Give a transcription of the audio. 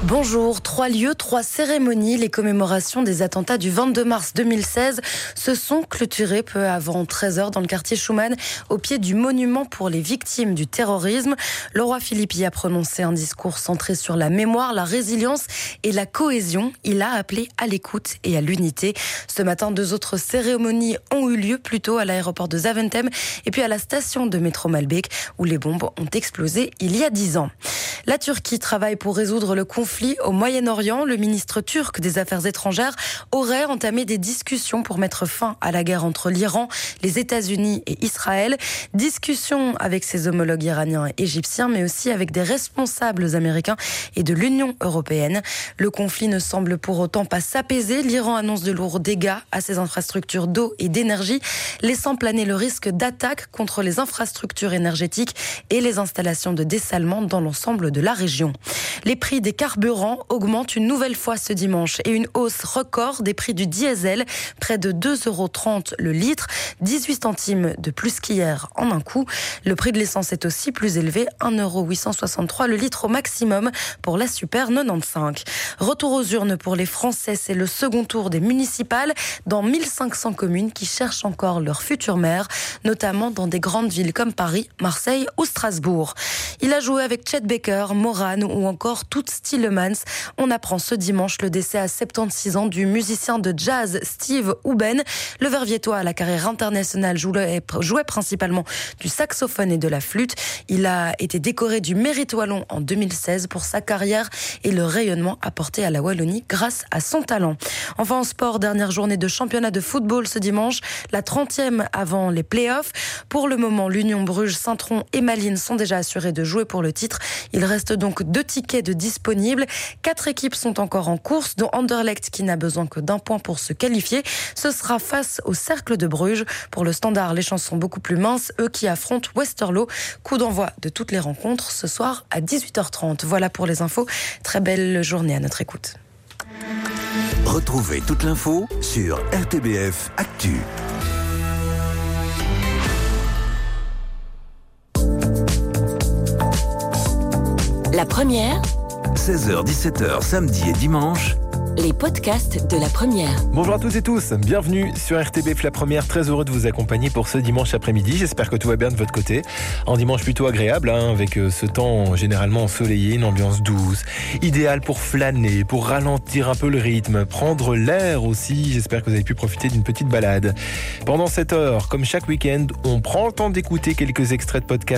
Bonjour, 3 lieux, 3 cérémonies. Les commémorations des attentats du 22 mars 2016 se sont clôturées peu avant 13h dans le quartier Schuman, au pied du monument pour les victimes du terrorisme. Le roi Philippe y a prononcé un discours centré sur la mémoire, la résilience et la cohésion. Il a appelé à l'écoute et à l'unité. Ce matin, 2 autres cérémonies ont eu lieu plus tôt à l'aéroport de Zaventem et puis à la station de métro Malbec où les bombes ont explosé il y a 10 ans. La Turquie travaille pour résoudre le conflit au Moyen-Orient. Le ministre turc des Affaires étrangères aurait entamé des discussions pour mettre fin à la guerre entre l'Iran, les États-Unis et Israël. Discussions avec ses homologues iraniens et égyptiens, mais aussi avec des responsables américains et de l'Union européenne. Le conflit ne semble pour autant pas s'apaiser. L'Iran annonce de lourds dégâts à ses infrastructures d'eau et d'énergie, laissant planer le risque d'attaque contre les infrastructures énergétiques et les installations de dessalement dans l'ensemble de la région. Les prix des carburants augmentent une nouvelle fois ce dimanche et une hausse record des prix du diesel, près de 2,30 € le litre, 18 centimes de plus qu'hier en un coup. Le prix de l'essence est aussi plus élevé, 1,863 € le litre au maximum pour la Super 95. Retour aux urnes pour les Français, c'est le second tour des municipales dans 1500 communes qui cherchent encore leur futur maire, notamment dans des grandes villes comme Paris, Marseille ou Strasbourg. Il a joué avec Chet Baker, Morane ou encore Toots Thielemans. On apprend ce dimanche le décès à 76 ans du musicien de jazz Steve Hoben. Le Verviétois à la carrière internationale jouait principalement du saxophone et de la flûte. Il a été décoré du Mérite Wallon en 2016 pour sa carrière et le rayonnement apporté à la Wallonie grâce à son talent. Enfin en sport, dernière journée de championnat de football ce dimanche, la 30e avant les playoffs. Pour le moment, l'Union Bruges, Saint-Tron et Malines sont déjà assurés de jouer pour le titre. Il reste donc 2 tickets de disponibles. 4 équipes sont encore en course, dont Anderlecht qui n'a besoin que d'1 point pour se qualifier. Ce sera face au Cercle de Bruges. Pour le Standard, les chances sont beaucoup plus minces, eux qui affrontent Westerlo. Coup d'envoi de toutes les rencontres ce soir à 18h30. Voilà pour les infos. Très belle journée à notre écoute. Retrouvez toute l'info sur RTBF Actu. La première, 16h-17h samedi et dimanche. les podcasts de la première. Bonjour à toutes et tous, bienvenue sur RTBF La Première, très heureux de vous accompagner pour ce dimanche après-midi. J'espère que tout va bien de votre côté. Un dimanche plutôt agréable, avec ce temps généralement ensoleillé, une ambiance douce, idéal pour flâner, pour ralentir un peu le rythme, prendre l'air aussi. J'espère que vous avez pu profiter d'une petite balade. Pendant cette heure, comme chaque week-end, on prend le temps d'écouter quelques extraits de podcasts